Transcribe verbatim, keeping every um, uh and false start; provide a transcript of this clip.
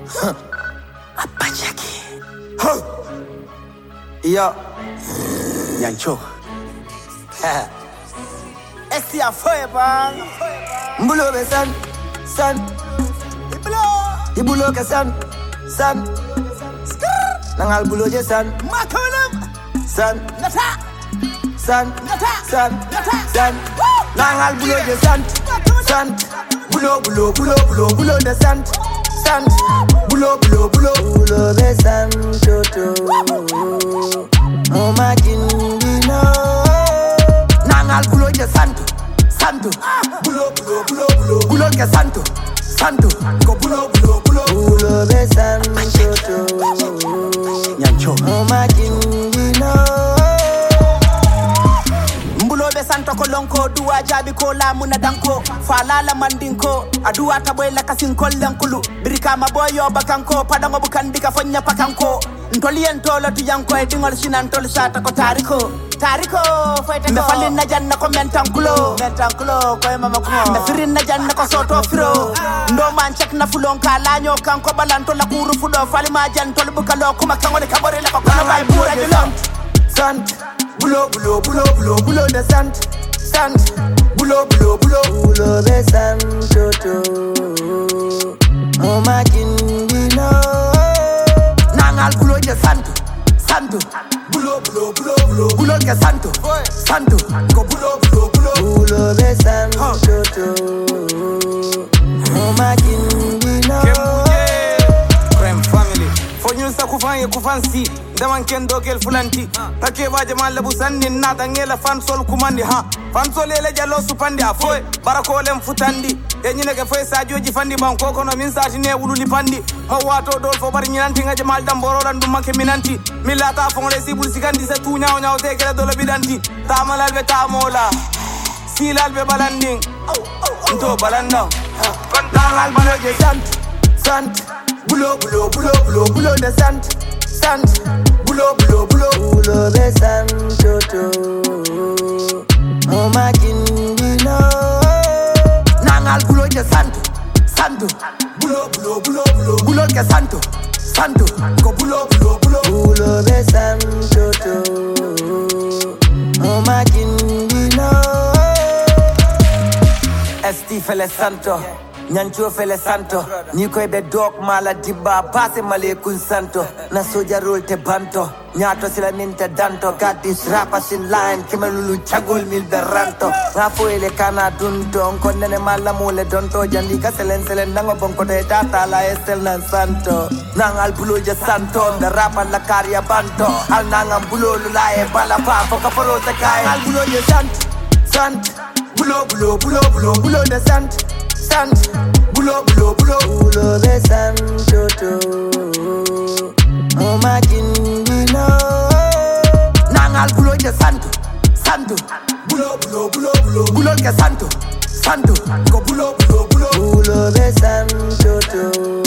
Apachaki. Huh. Yo. Nyancho. Esti a fire bang. Mbulo be san, san. Ibulo. Ibulo ke san, san. Nangal bulo je san. Makolam. San. Nata. San. Nata. San. Nata. San. Nangal bulo je san, san. Bulo bulo bulo bulo bulo de san, san. Bulo bulo bulo bulo be san toto. Mama kindino. Nangal bulo je santo, santo. Bulo bulo bulo bulo bulo ke santo, santo. Go bulo bulo bulo bulo be san toto. Nyancho. Mama kindino. Mbulo be santo ko lonko duwa jabi ko la muna danko fala la mandinko aduwa taboy la kasin kollankulu birika maboyo bakanko padango bukandika fonya pakanko ntolien tolo tu yanko e dingol sinan tol sata ko tariko tariko fayta me falin na janna ko mentankulo mentankulo ko e mama ko me firin na janna ko soto firo ndo man check na fulon ka laño kanko balanto la kuru fudo fali ma jan tol bukalo kuma kangole kabore la ko kono bay bura dilon sant bulo bulo bulo bulo bulo de sant sant bulo bulo bulo bulo de sant toto mama kindino nangal bulo de santo santo bulo bulo bulo bulo bulo ke santo santo go bulo bulo bulo bulo de sant toto mama kindino Crème family fo ñun sa ku fan ye ku fan si daman ken dokel fulanti take baje malle bu sanni nata ngela fan sol kumandi ha fan sol ele jallo supandi a foy barako lem futandi e nyine ke foy sajoji fandi banko kono min sati ne wululi pandi ma wato dol fo bar nyinanti ngaje mal damboro dan dum manke minanti milata fon le sibul sikandi se tu nyaaw nyaaw te kala dolo bidanti tamalal be tamola silal be balanding nto balanda kon tangal baloje sant sant bulo bulo bulo bulo bulo de sant sant bulo bulo bulo bulo be sant toto mama kindino nangal bulo je santo santo bulo bulo bulo bulo bulo ke santo santo go bulo bulo bulo bulo be sant toto mama kindino esti fele santo Nyancho fele santo, niko ebe dog mala diba, pase male kun santo, na soja roll te banto, nyato sila ninte danto, got this rappers in line, kima lulu chagul mil beranto, ngafo ele kana dunto, nkondene mala mule donto, jandika selen selen nango bonko de data la estel nan santo, nangal bulo je santo, the rapper la karia banto, al nangam bulo lula e bala pa, foka poro te kai, al bulo je sant, sant, bulo bulo bulo bulo bulo de sant, sant, bulo bulo bulo bulo de sant toto mama kindino nangal bulo je santo santo bulo bulo bulo bulo bulo ke santo santo go bulo bulo bulo bulo de sant toto